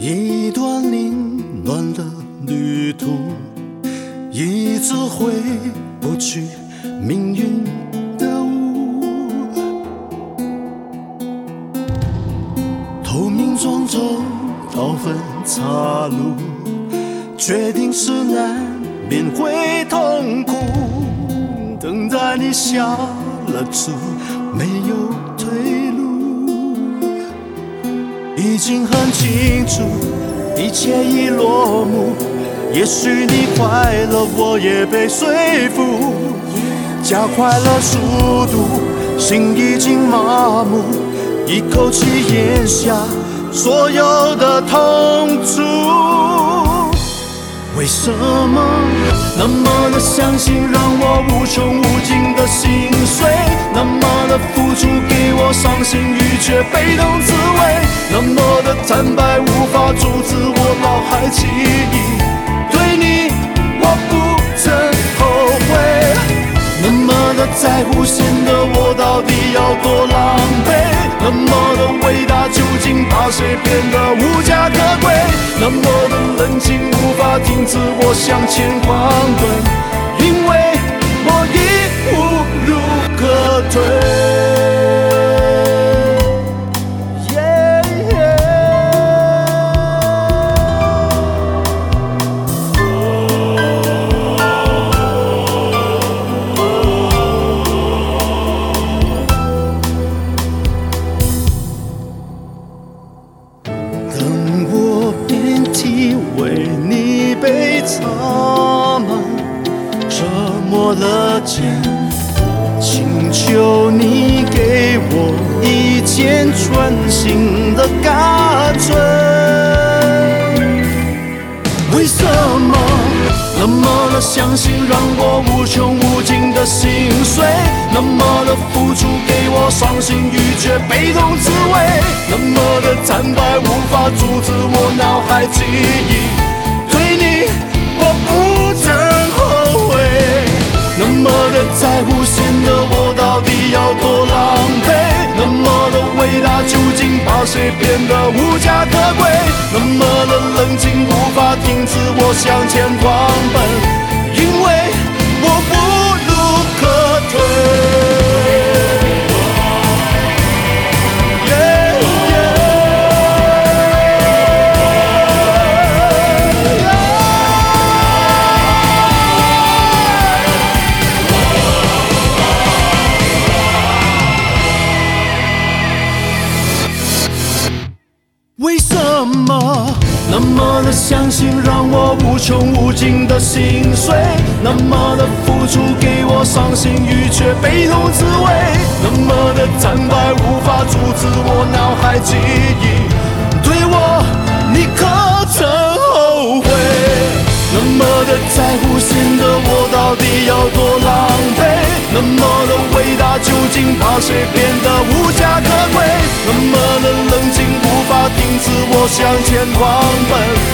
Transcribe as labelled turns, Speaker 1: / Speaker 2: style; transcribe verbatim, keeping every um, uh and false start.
Speaker 1: 一段凌乱的旅途，一直回不去命运的雾。透明庄周刀锋岔路，决定是难免会痛苦。等待你下了注，没有退路。已经很清楚，一切已落幕。也许你快乐，我也被说服。加快了速度，心已经麻木，一口气咽下所有的痛楚。为什么那么的相信，让我无穷无尽的心碎？那么的付出给我伤心欲绝，被动滋味。那么的惨败无法阻止我脑海记忆，对你我不曾后悔。那么的在乎，显得我到底要多狼狈？那么的伟大，究竟把谁变得无家可归？那么的冷静，无法停止我向前狂奔，因为我已无路可退。了肩，请求你给我一件全新的感觉。为什么那么的相信，让我无穷无尽的心碎？那么的付出给我伤心欲绝，被动滋味。那么的惨败无法阻止我脑海记忆，对你我不曾后悔。那么的在乎，显得我到底要多狼狈？那么的伟大，究竟把谁变得无家可归？那么的冷静，无法停止我向前狂奔，因为我无路可退。为什么那么的相信，让我无穷无尽的心碎？那么的付出给我伤心欲绝，被动滋味。那么的惨败无法阻止我脑海记忆，对我你可曾后悔？那么的在乎，显得我到底要多狼狈？那么的伟大，究竟把谁变得无家可归？那么的冷静，无法停止我向前狂奔。